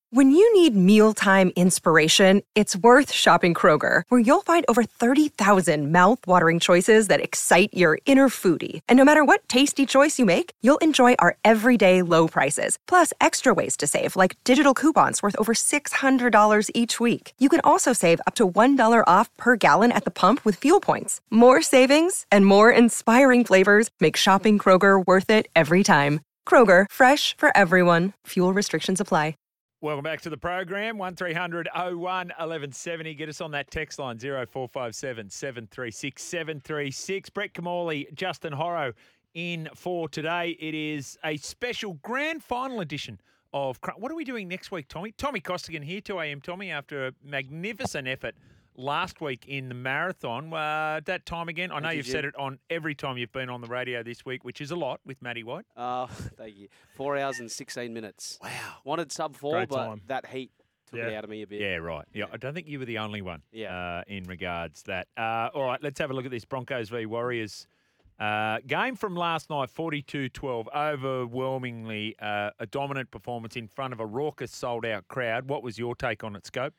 When you need mealtime inspiration, it's worth shopping Kroger, where you'll find over 30,000 mouth-watering choices that excite your inner foodie. And no matter what tasty choice you make, you'll enjoy our everyday low prices, plus extra ways to save, like digital coupons worth over $600 each week. You can also save up to $1 off per gallon at the pump with fuel points. More savings and more inspiring flavors make shopping Kroger worth it every time. Kroger, fresh for everyone. Fuel restrictions apply. Welcome back to the program, 1300 01 1170. Get us on that text line, 0457 736 736. Brett Kamali, Justin Horro in for today. It is a special grand final edition of... What are we doing next week, Tommy? Tommy Costigan here, 2 a.m. Tommy, after a magnificent effort last week in the marathon. That time again, I know you've said it on every time you've been on the radio this week, which is a lot with Matty White. Thank you. 4 hours and 16 minutes. Wow. Wanted sub 4, Great but time. that heat took it out of me a bit. Yeah, right. Yeah, I don't think you were the only one in regards that. All right, let's have a look at this Broncos v Warriors game from last night, 42-12. Overwhelmingly a dominant performance in front of a raucous, sold-out crowd. What was your take on it, Scope?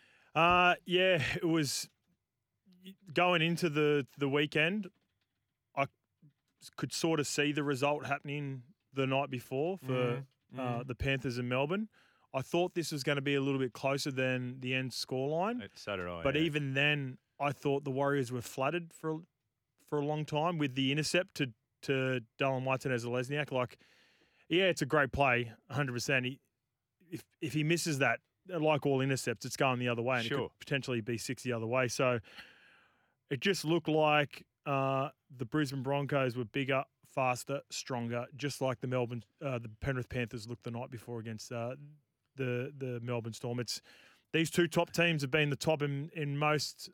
Yeah, it was going into the weekend. I could sort of see the result happening the night before for the Panthers in Melbourne. I thought this was going to be a little bit closer than the end scoreline. So did I. But even then, I thought the Warriors were flattered for a long time with the intercept to Dylan Martinez-Lesniak. Like, yeah, it's a great play, 100%. If he misses that, like all intercepts, it's going the other way, and it could potentially be 6 the other way. So it just looked like the Brisbane Broncos were bigger, faster, stronger, just like the Penrith Panthers looked the night before against the Melbourne Storm. These two top teams have been the top in most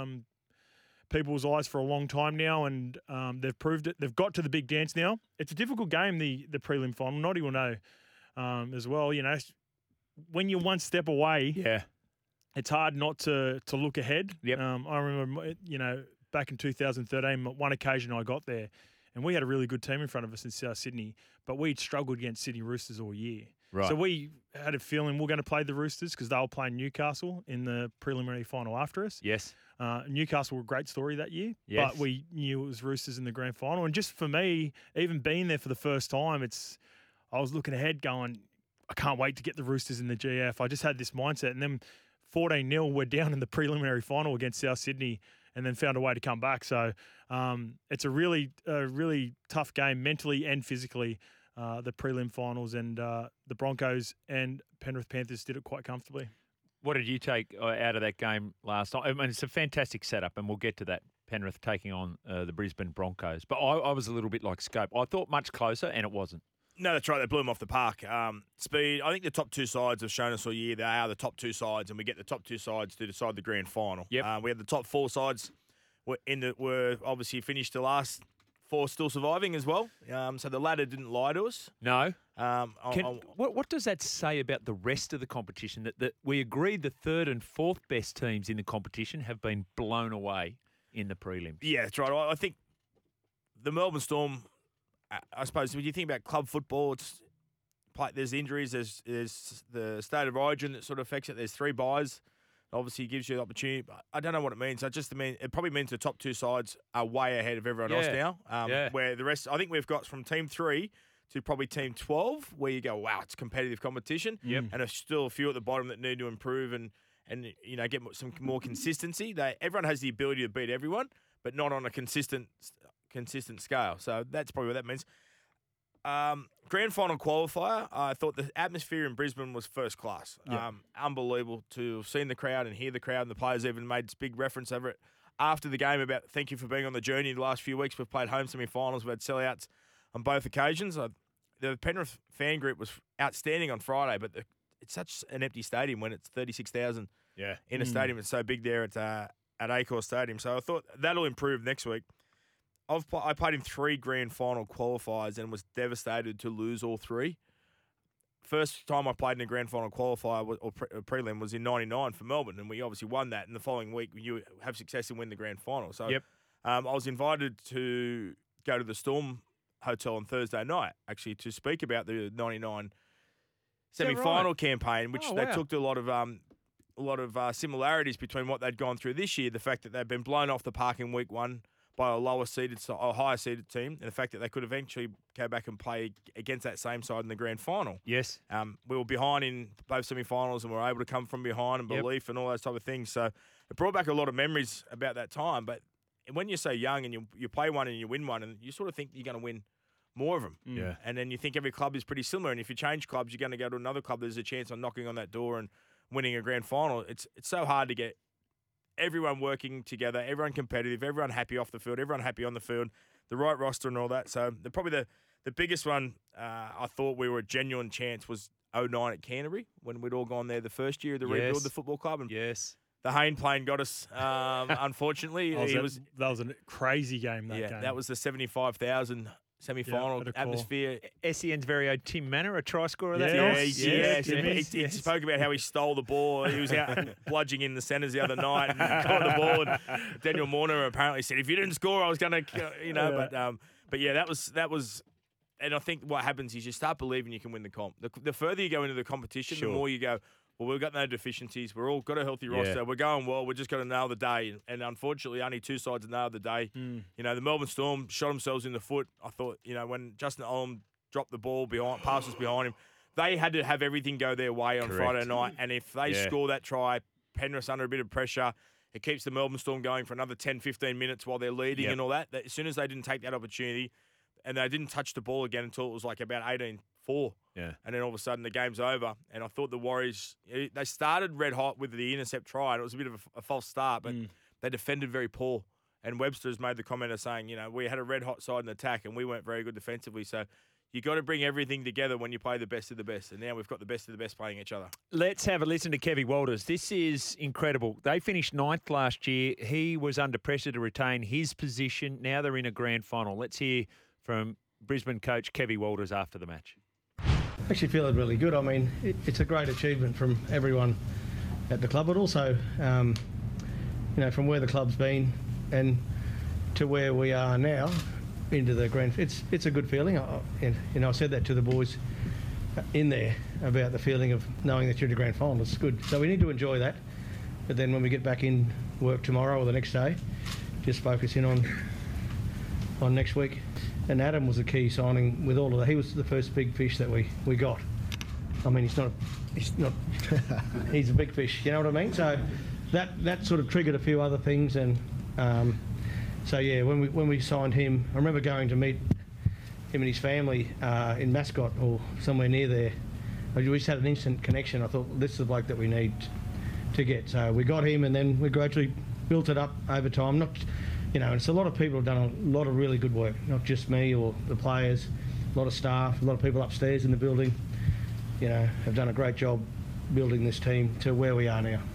people's eyes for a long time now, and they've proved it. They've got to the big dance now. It's a difficult game, the prelim final. Noddy will know as well. You know, when you're one step away, it's hard not to look ahead. Yep. I remember, back in 2013, one occasion I got there, and we had a really good team in front of us in South Sydney, but we'd struggled against Sydney Roosters all year. Right. So we had a feeling we're going to play the Roosters because they were playing Newcastle in the preliminary final after us. Yes. Newcastle were a great story that year, yes. but we knew it was Roosters in the grand final. And just for me, even being there for the first time, I was looking ahead going, I can't wait to get the Roosters in the GF. I just had this mindset. And then 14-0, we're down in the preliminary final against South Sydney and then found a way to come back. So it's a really tough game mentally and physically, the prelim finals. And the Broncos and Penrith Panthers did it quite comfortably. What did you take out of that game last night? I mean, it's a fantastic setup, and we'll get to that, Penrith taking on the Brisbane Broncos. But I was a little bit like Scope. I thought much closer, and it wasn't. No, that's right. They blew them off the park. Speed. I think the top two sides have shown us all year they are the top two sides, and we get the top two sides to decide the grand final. Yep. We had the top four sides were obviously finished the last four still surviving as well. So the ladder didn't lie to us. No. What does that say about the rest of the competition? That we agreed the third and fourth best teams in the competition have been blown away in the prelims. Yeah, that's right. I think the Melbourne Storm. I suppose when you think about club football, there's injuries, there's the state of origin that sort of affects it. There's 3 buys, obviously gives you the opportunity. But I don't know what it means. It probably means the top two sides are way ahead of everyone else now. Where the rest, I think we've got from team 3 to probably team 12, where you go, wow, it's competitive competition. Yep. And there's still a few at the bottom that need to improve and get some more consistency. Everyone has the ability to beat everyone, but not on a consistent scale. So that's probably what that means. Grand final qualifier, I thought the atmosphere in Brisbane was first class. Yeah. Unbelievable to have seen the crowd and hear the crowd, and the players even made this big reference over it after the game about thank you for being on the journey the last few weeks. We've played home semi-finals. We've had sellouts on both occasions. The Penrith fan group was outstanding on Friday, but it's such an empty stadium when it's 36,000 in a stadium. It's so big there at Accor Stadium. So I thought that'll improve next week. I played in 3 grand final qualifiers and was devastated to lose all 3. First time I played in a grand final qualifier or prelim was in '99 for Melbourne, and we obviously won that. And the following week, you have success and win the grand final. So I was invited to go to the Storm Hotel on Thursday night, actually, to speak about the '99 semi-final campaign, which Oh, they wow. took to a lot of similarities between what they'd gone through this year. The fact that they've been blown off the park in week one by a higher seeded team, and the fact that they could eventually go back and play against that same side in the grand final. Yes. We were behind in both semi-finals and we were able to come from behind and Yep. belief and all those type of things. So it brought back a lot of memories about that time. But when you're so young and you play one and you win one, and you sort of think you're going to win more of them. Yeah. And then you think every club is pretty similar. And if you change clubs, you're going to go to another club. There's a chance on knocking on that door and winning a grand final. It's so hard to get everyone working together, everyone competitive, everyone happy off the field, everyone happy on the field, the right roster and all that. So probably the biggest one I thought we were a genuine chance was 2009 at Canterbury when we'd all gone there the first year of the rebuild the football club. And Yes. the Hayne plane got us, unfortunately. That was a crazy game, that game. That was the 75,000 semi-final at a call. atmosphere. SEN's very own Tim Manor, a try scorer that Yeah, night. yes, He spoke about how he stole the ball. He was out bludging in the centres the other night and got the ball. And Daniel Morner apparently said, "If you didn't score, I was going to, But yeah, that was. And I think what happens is you start believing you can win the comp. The further you go into the competition, the more you go, well, we've got no deficiencies. We're all got a healthy roster. We're going well. We're just got to nail the day. And unfortunately, only two sides nailed the day. You know, the Melbourne Storm shot themselves in the foot. I thought, when Justin Olam dropped the ball passes behind him, they had to have everything go their way on Friday night. And if they score that try, Penrith's under a bit of pressure. It keeps the Melbourne Storm going for another 10, 15 minutes while they're leading and all that. As soon as they didn't take that opportunity and they didn't touch the ball again until it was like about 18-4. Yeah. And then all of a sudden the game's over. And I thought the Warriors, they started red hot with the intercept try, and it was a bit of a false start, but they defended very poor. And Webster's made the comment of saying, we had a red hot side in attack and we weren't very good defensively. So you got to bring everything together when you play the best of the best. And now we've got the best of the best playing each other. Let's have a listen to Kevy Walters. This is incredible. They finished 9th last year. He was under pressure to retain his position. Now they're in a grand final. Let's hear from Brisbane coach Kevy Walters after the match. Actually feeling really good. I mean, it's a great achievement from everyone at the club, but also, from where the club's been and to where we are now into the grand. It's a good feeling. I said that to the boys in there about the feeling of knowing that you're in the grand final. It's good. So we need to enjoy that. But then when we get back in work tomorrow or the next day, just focus in on next week. And Adam was a key signing with all of that. He was the first big fish that we got. I mean, he's not, he's a big fish, you know what I mean? So that sort of triggered a few other things. And when we signed him, I remember going to meet him and his family in Mascot or somewhere near there. We just had an instant connection. I thought, this is the bloke that we need to get. So we got him, and then we gradually built it up over time. It's a lot of people have done a lot of really good work, not just me or the players, a lot of staff, a lot of people upstairs in the building, have done a great job building this team to where we are now.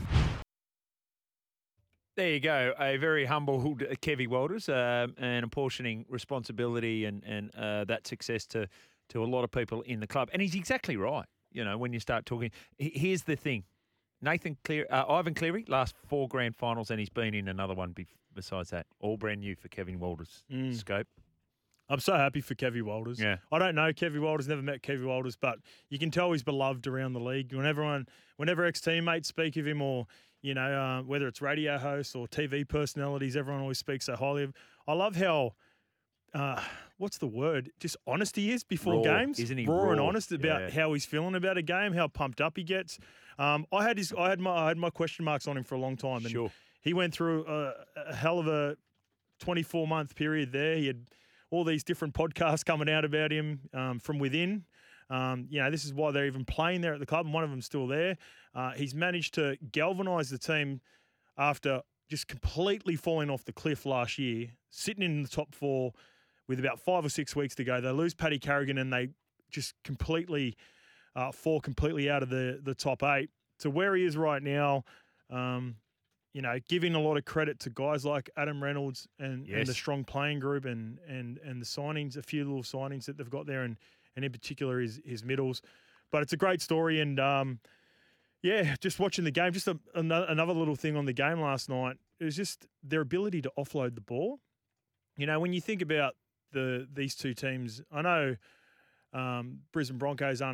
There you go. A very humble Kevy Walters and apportioning responsibility and that success to a lot of people in the club. And he's exactly right, when you start talking. Here's the thing. Ivan Cleary, last 4 grand finals, and he's been in another one besides that. All brand new for Kevin Walters' scope. I'm so happy for Kevy Walters. Yeah. I don't know Kevy Walters, never met Kevy Walters, but you can tell he's beloved around the league. Whenever ex-teammates speak of him or, whether it's radio hosts or TV personalities, everyone always speaks so highly of. I love how, what's the word? Just honest he is before games. Isn't he raw and raw? honest about how he's feeling about a game, how pumped up he gets. I had my question marks on him for a long time. And Sure. He went through a hell of a 24-month period there. He had all these different podcasts coming out about him from within. This is why they're even playing there at the club, and one of them's still there. He's managed to galvanise the team after just completely falling off the cliff last year, sitting in the top 4 with about 5 or 6 weeks to go. They lose Paddy Carrigan and they just completely fall completely out of the top 8 to where he is right now. Giving a lot of credit to guys like Adam Reynolds and the strong playing group and the signings, a few little signings that they've got there, and in particular his middles. But it's a great story, and just watching the game, just another little thing on the game last night, it was just their ability to offload the ball. When you think about these two teams, I know Brisbane Broncos aren't a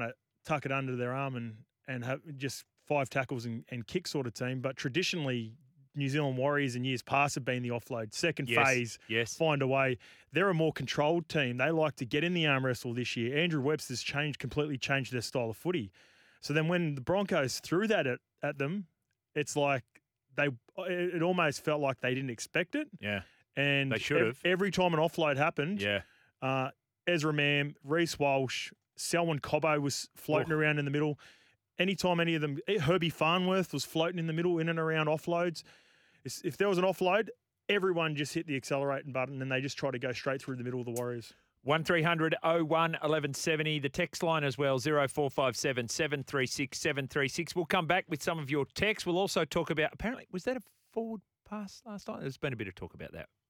tuck it under their arm and have just 5 tackles and kick sort of team. But traditionally, New Zealand Warriors in years past have been the offload. Second phase, find a way. They're a more controlled team. They like to get in the arm wrestle this year. Andrew Webster's completely changed their style of footy. So then when the Broncos threw that at them, it's like it almost felt like they didn't expect it. Yeah. And they should have. Every time an offload happened, Ezra Mam, Reece Walsh, Selwyn Cobbo was floating around in the middle. Anytime any of them, Herbie Farnworth was floating in the middle in and around offloads. If there was an offload, everyone just hit the accelerating button and they just try to go straight through the middle of the Warriors. 1300 01 1170. The text line as well, 0457 736 736. We'll come back with some of your texts. We'll also talk about, apparently, was that a forward pass last night? There's been a bit of talk about that.